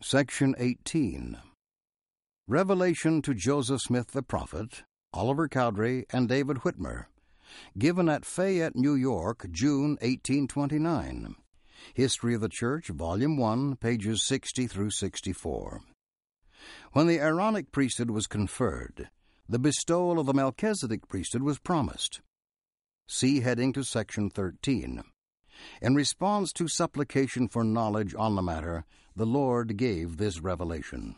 Section 18. Revelation to Joseph Smith the Prophet, Oliver Cowdery, and David Whitmer, given at Fayette, New York, June 1829. History of the Church, Volume 1, pages 60 through 64. When the Aaronic priesthood was conferred, the bestowal of the Melchizedek priesthood was promised. See heading to Section 13. In response to supplication for knowledge on the matter, the Lord gave this revelation.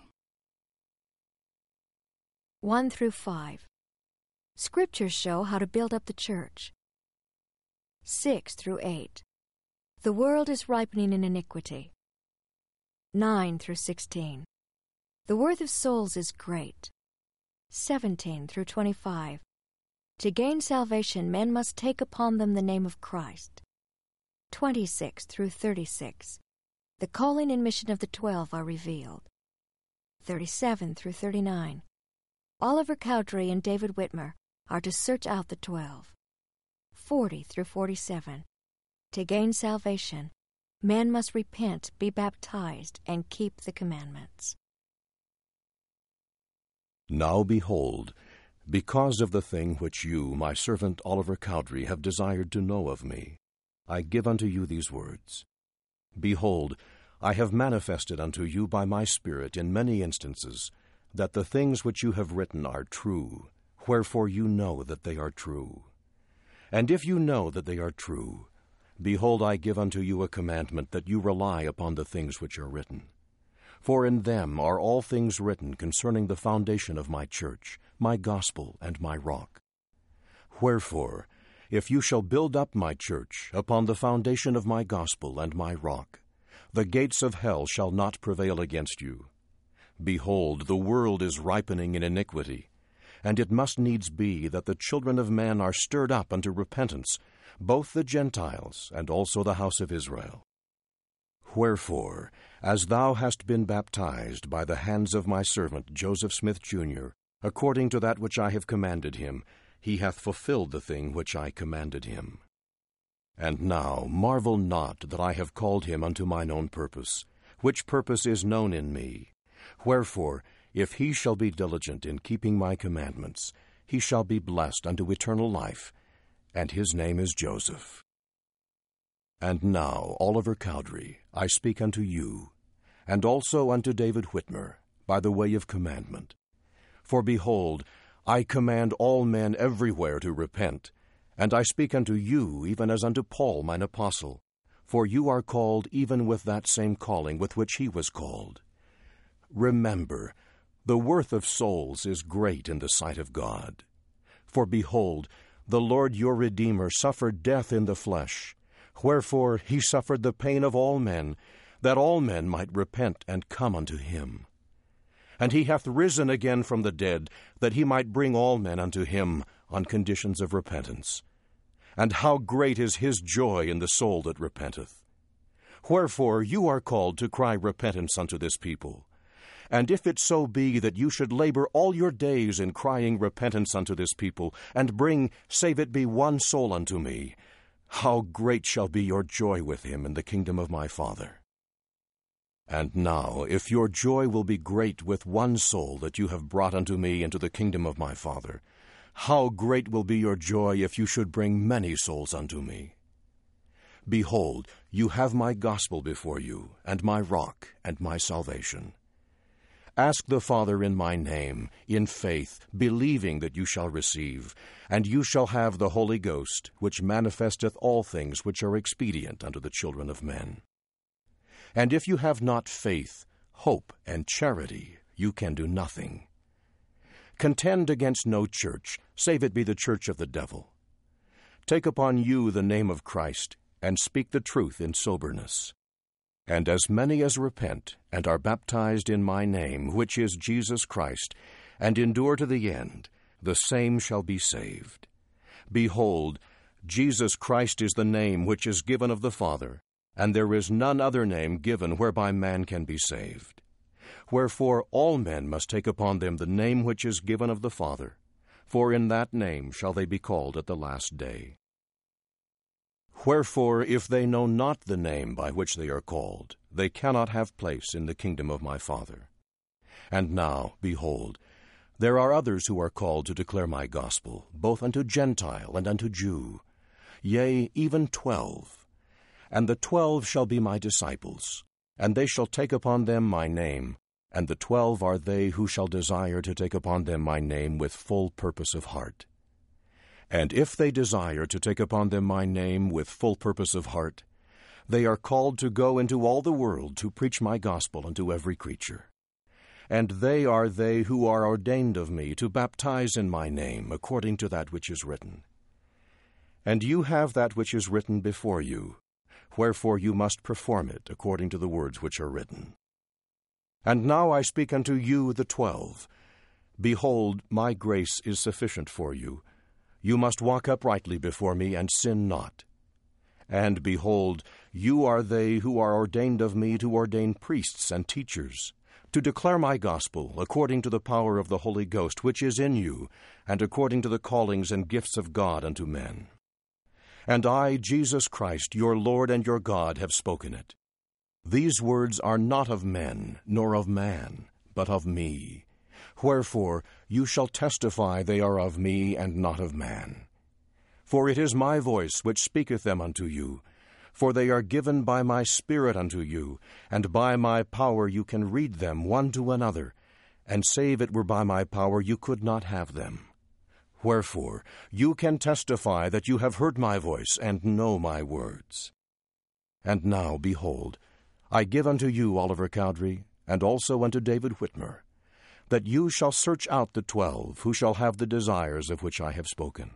1 through 5. Scriptures show how to build up the church. 6 through 8. The world is ripening in iniquity. 9 through 16. The worth of souls is great. 17 through 25. To gain salvation, men must take upon them the name of Christ. 26 through 36. The calling and mission of the 12 are revealed. 37 through 39. Oliver Cowdery and David Whitmer are to search out the 12. 40 through 47. To gain salvation, men must repent, be baptized, and keep the commandments. Now behold, because of the thing which you, my servant Oliver Cowdery, have desired to know of me, I give unto you these words. Behold, I have manifested unto you by my Spirit in many instances, that the things which you have written are true, wherefore you know that they are true. And if you know that they are true, behold, I give unto you a commandment, that you rely upon the things which are written. For in them are all things written concerning the foundation of my church, my gospel, and my rock. Wherefore, if you shall build up my church upon the foundation of my gospel and my rock, the gates of hell shall not prevail against you. Behold, the world is ripening in iniquity, and it must needs be that the children of men are stirred up unto repentance, both the Gentiles and also the house of Israel. Wherefore, as thou hast been baptized by the hands of my servant Joseph Smith, Jr., according to that which I have commanded him, he hath fulfilled the thing which I commanded him. And now marvel not that I have called him unto mine own purpose, which purpose is known in me. Wherefore, if he shall be diligent in keeping my commandments, he shall be blessed unto eternal life, and his name is Joseph. And now, Oliver Cowdery, I speak unto you, and also unto David Whitmer, by the way of commandment. For behold, I command all men everywhere to repent, and I speak unto you even as unto Paul mine apostle, for you are called even with that same calling with which he was called. Remember, the worth of souls is great in the sight of God. For behold, the Lord your Redeemer suffered death in the flesh, wherefore he suffered the pain of all men, that all men might repent and come unto him. And he hath risen again from the dead, that he might bring all men unto him on conditions of repentance. And how great is his joy in the soul that repenteth! Wherefore you are called to cry repentance unto this people. And if it so be that you should labor all your days in crying repentance unto this people, and bring, save it be one soul unto me, how great shall be your joy with him in the kingdom of my Father. And now, if your joy will be great with one soul that you have brought unto me into the kingdom of my Father, how great will be your joy if you should bring many souls unto me. Behold, you have my gospel before you, and my rock, and my salvation. Ask the Father in my name, in faith, believing that you shall receive, and you shall have the Holy Ghost, which manifesteth all things which are expedient unto the children of men. And if you have not faith, hope, and charity, you can do nothing. Contend against no church, save it be the church of the devil. Take upon you the name of Christ, and speak the truth in soberness. And as many as repent, and are baptized in my name, which is Jesus Christ, and endure to the end, the same shall be saved. Behold, Jesus Christ is the name which is given of the Father, and there is none other name given whereby man can be saved. Wherefore all men must take upon them the name which is given of the Father, for in that name shall they be called at the last day. Wherefore, if they know not the name by which they are called, they cannot have place in the kingdom of my Father. And now, behold, there are others who are called to declare my gospel, both unto Gentile and unto Jew, yea, even 12. And the 12 shall be my disciples, and they shall take upon them my name, and the 12 are they who shall desire to take upon them my name with full purpose of heart. And if they desire to take upon them my name with full purpose of heart, they are called to go into all the world to preach my gospel unto every creature. And they are who are ordained of me to baptize in my name, according to that which is written. And you have that which is written before you, wherefore you must perform it according to the words which are written. And now I speak unto you, the 12. Behold, my grace is sufficient for you. You must walk uprightly before me, and sin not. And behold, you are they who are ordained of me to ordain priests and teachers, to declare my gospel according to the power of the Holy Ghost which is in you, and according to the callings and gifts of God unto men. And I, Jesus Christ, your Lord and your God, have spoken it. These words are not of men, nor of man, but of me. Wherefore you shall testify they are of me, and not of man. For it is my voice which speaketh them unto you, for they are given by my Spirit unto you, and by my power you can read them one to another, and save it were by my power you could not have them. Wherefore you can testify that you have heard my voice, and know my words. And now, behold, I give unto you Oliver Cowdery, and also unto David Whitmer, that you shall search out the 12, who shall have the desires of which I have spoken.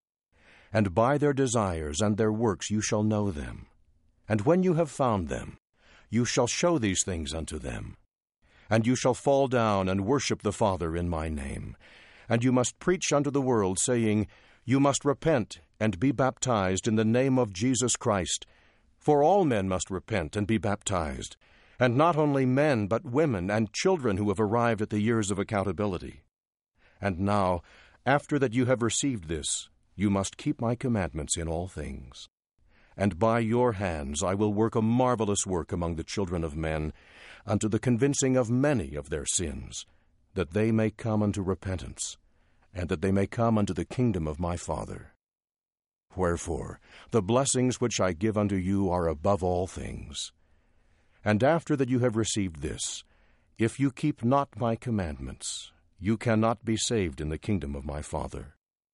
And by their desires and their works you shall know them. And when you have found them, you shall show these things unto them. And you shall fall down and worship the Father in my name. And you must preach unto the world, saying, You must repent and be baptized in the name of Jesus Christ. For all men must repent and be baptized, and not only men, but women and children who have arrived at the years of accountability. And now, after that you have received this, you must keep my commandments in all things. And by your hands I will work a marvelous work among the children of men, unto the convincing of many of their sins, that they may come unto repentance, and that they may come unto the kingdom of my Father. Wherefore the blessings which I give unto you are above all things. And after that you have received this, if you keep not my commandments, you cannot be saved in the kingdom of my Father.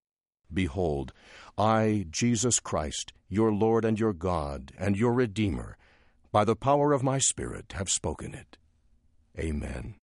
Behold, I, Jesus Christ, your Lord and your God, and your Redeemer, by the power of my Spirit have spoken it. Amen.